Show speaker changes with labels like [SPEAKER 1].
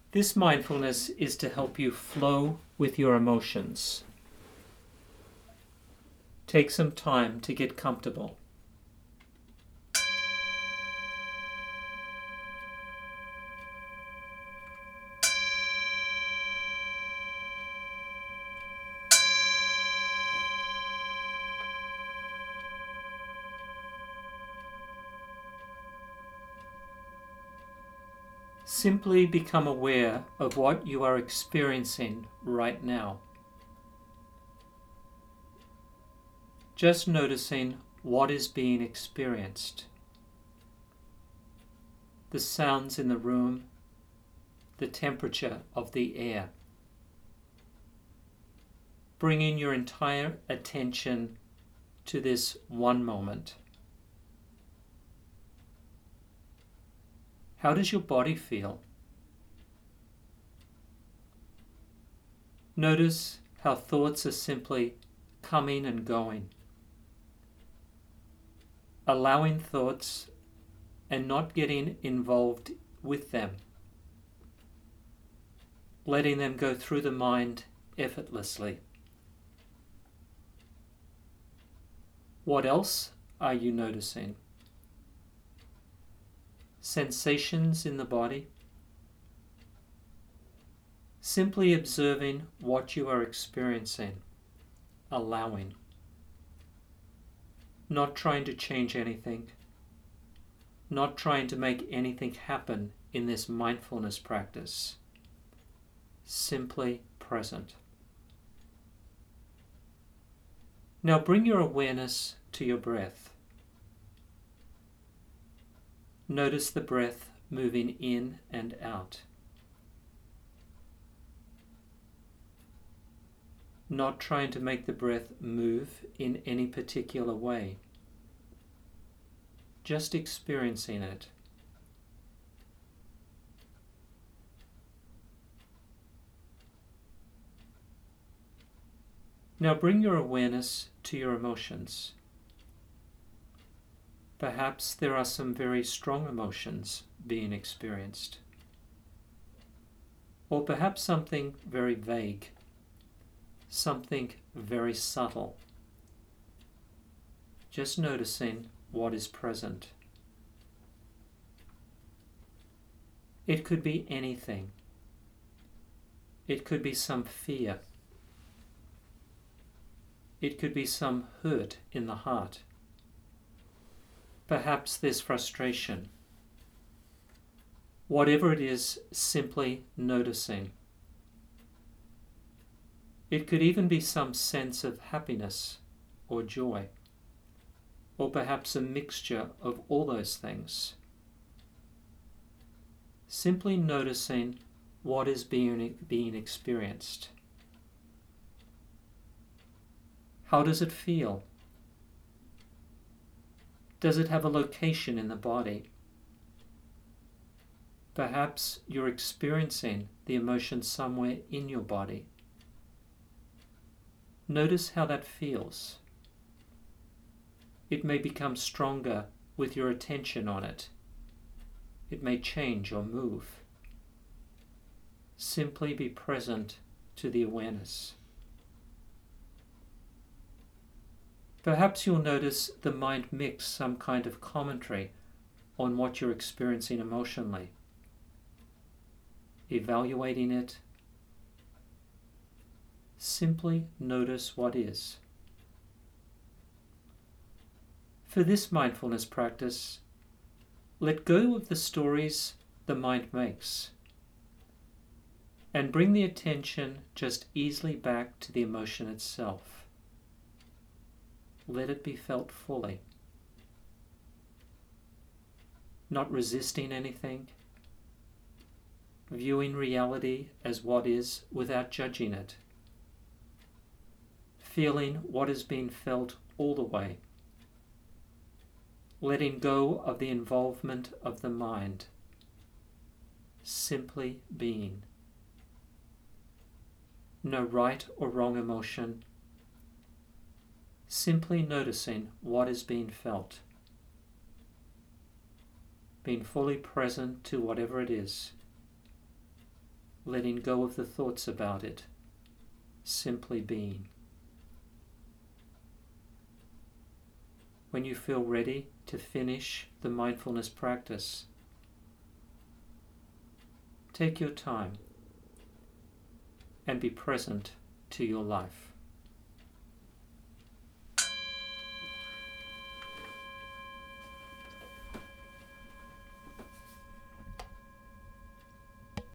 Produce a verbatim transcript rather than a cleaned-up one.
[SPEAKER 1] This mindfulness is to help you flow with your emotions. Take some time to get comfortable. Simply become aware of what you are experiencing right now. Just noticing what is being experienced. The sounds in the room, the temperature of the air. Bringing your entire attention to this one moment. How does your body feel? Notice how thoughts are simply coming and going. Allowing thoughts and not getting involved with them. Letting them go through the mind effortlessly. What else are you noticing? Sensations in the body. Simply observing what you are experiencing, allowing. Not trying to change anything, not trying to make anything happen in this mindfulness practice. Simply present. Now bring your awareness to your breath. Notice the breath moving in and out. Not trying to make the breath move in any particular way. Just experiencing it. Now bring your awareness to your emotions. Perhaps there are some very strong emotions being experienced. Or perhaps something very vague. Something very subtle. Just noticing what is present. It could be anything. It could be some fear. It could be some hurt in the heart. Perhaps there's frustration. Whatever it is, simply noticing. It could even be some sense of happiness or joy, or perhaps a mixture of all those things. Simply noticing what is being, being experienced. How does it feel? Does it have a location in the body? Perhaps you're experiencing the emotion somewhere in your body. Notice how that feels. It may become stronger with your attention on it. It may change or move. Simply be present to the awareness. Perhaps you'll notice the mind mix some kind of commentary on what you're experiencing emotionally. Evaluating it. Simply notice what is. For this mindfulness practice, let go of the stories the mind makes and bring the attention just easily back to the emotion itself. Let it be felt fully. Not resisting anything, viewing reality as what is without judging it. Feeling what is being felt all the way. Letting go of the involvement of the mind. Simply being. No right or wrong emotion. Simply noticing what is being felt. Being fully present to whatever it is. letting go of the thoughts about it, simply being. When you feel ready to finish the mindfulness practice, take your time and be present to your life.